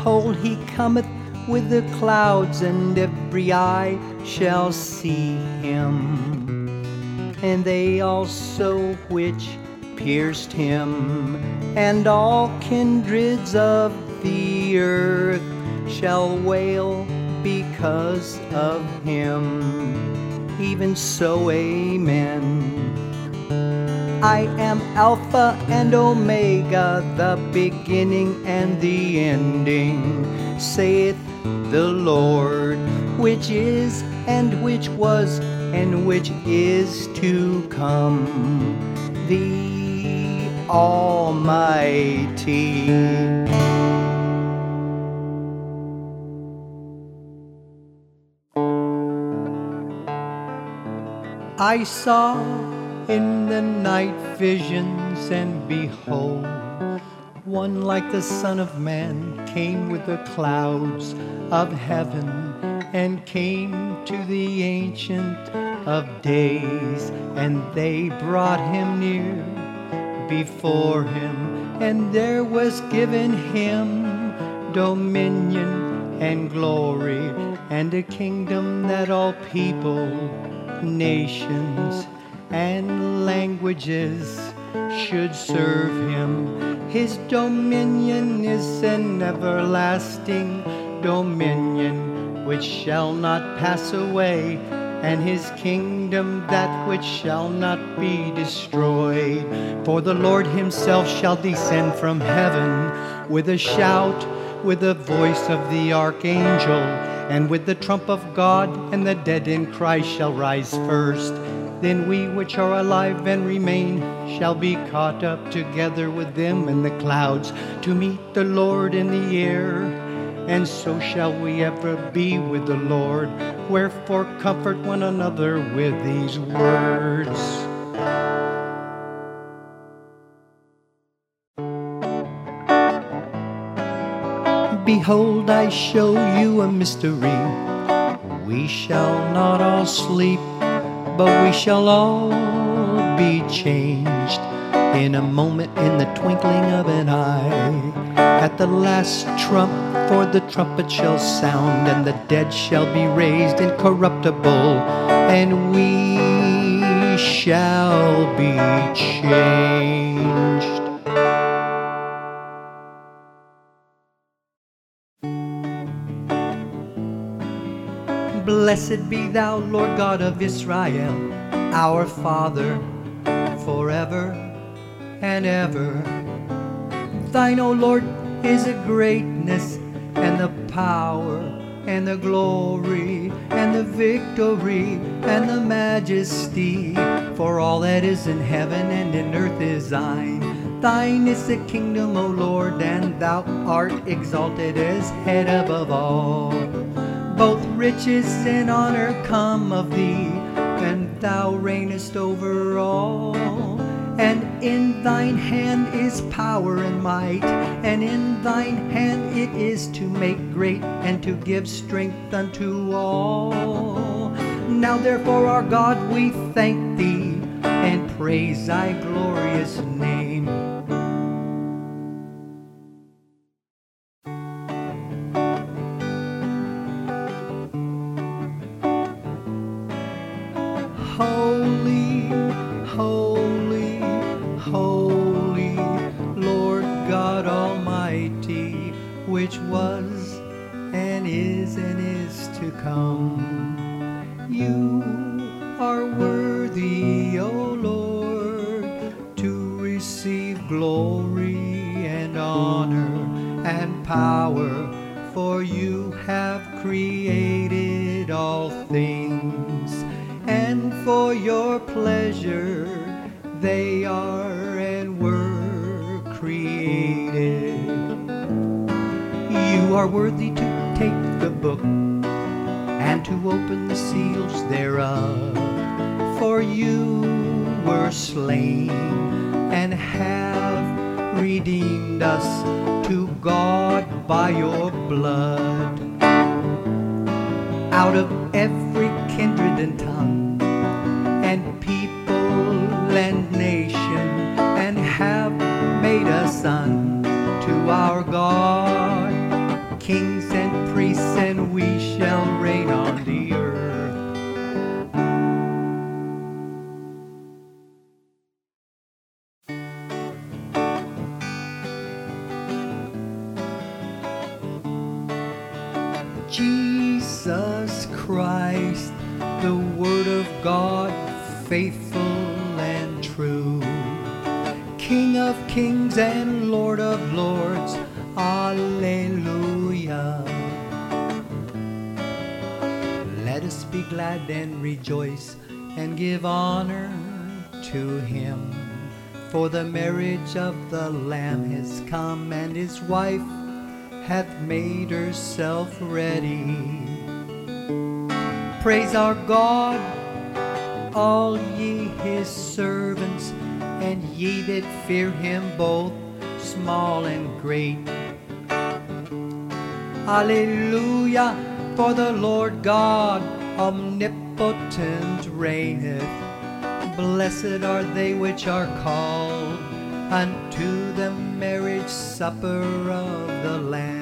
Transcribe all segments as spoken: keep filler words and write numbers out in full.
Behold, he cometh with the clouds, and every eye shall see him, and they also which pierced him, and all kindreds of the earth shall wail because of him. Even so, amen. I am Alpha and Omega, the beginning and the ending, saith the Lord, which is, and which was, and which is to come, the Almighty. I saw in the night visions, and behold, one like the Son of Man came with the clouds of heaven, and came to the Ancient of Days, and they brought him near before him, and there was given him dominion and glory, and a kingdom that all people, nations, and languages should serve him. His dominion is an everlasting dominion which shall not pass away, and his kingdom that which shall not be destroyed. For the Lord himself shall descend from heaven with a shout, with the voice of the archangel, and with the trump of God, and the dead in Christ shall rise first. Then we which are alive and remain shall be caught up together with them in the clouds to meet the Lord in the air, and so shall we ever be with the Lord. Wherefore comfort one another with these words. Behold, I show you a mystery. We shall not all sleep, but we shall all be changed in a moment, in the twinkling of an eye. At the last trump, for the trumpet shall sound, and the dead shall be raised incorruptible, and we shall be changed. Blessed be thou, Lord God of Israel, our Father, forever and ever. Thine, O Lord, is the greatness, and the power, and the glory, and the victory, and the majesty. For all that is in heaven and in earth is thine. Thine is the kingdom, O Lord, and thou art exalted as head above all. Both riches and honor come of thee, and thou reignest over all. And in thine hand is power and might, and in thine hand it is to make great and to give strength unto all. Now therefore, our God, we thank thee and praise thy glorious name. Holy, holy, holy, Lord God Almighty, which was and is and is to come. You are worthy, O Lord, to receive glory and honor and power, for you have created all things, and for your pleasure they are and were created. You are worthy to take the book and to open the seals thereof, for you were slain and have redeemed us to God by your blood, out of every kindred and tongue and people and nation, and have made us unto our God kings and priests, and we shall reign on the earth. Jesus Christ, the Word of God, faithful and true, King of kings and Lord of lords, Alleluia. Let us be glad and rejoice and give honor to Him, for the marriage of the Lamb is come, and His wife hath made herself ready. Praise our God, all ye His servants, and ye that fear Him, both small and great. Alleluia, for the Lord God omnipotent reigneth. Blessed are they which are called unto the marriage supper of the Lamb.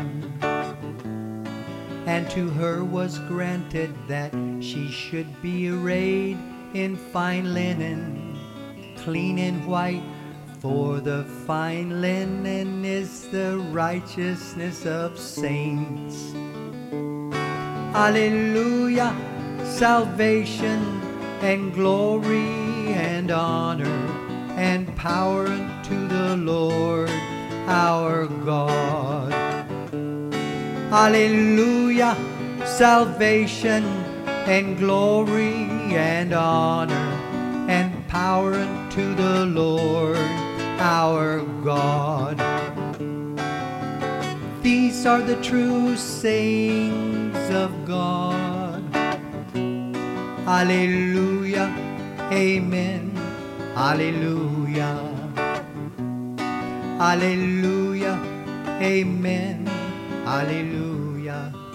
And to her was granted that she should be arrayed in fine linen, clean and white, for the fine linen is the righteousness of saints. Alleluia, salvation and glory and honor and power unto the Lord our God. Alleluia, salvation and glory and honor and power unto the Lord our God. These are the true sayings of God. Alleluia, amen, alleluia. Alleluia, amen, alleluia.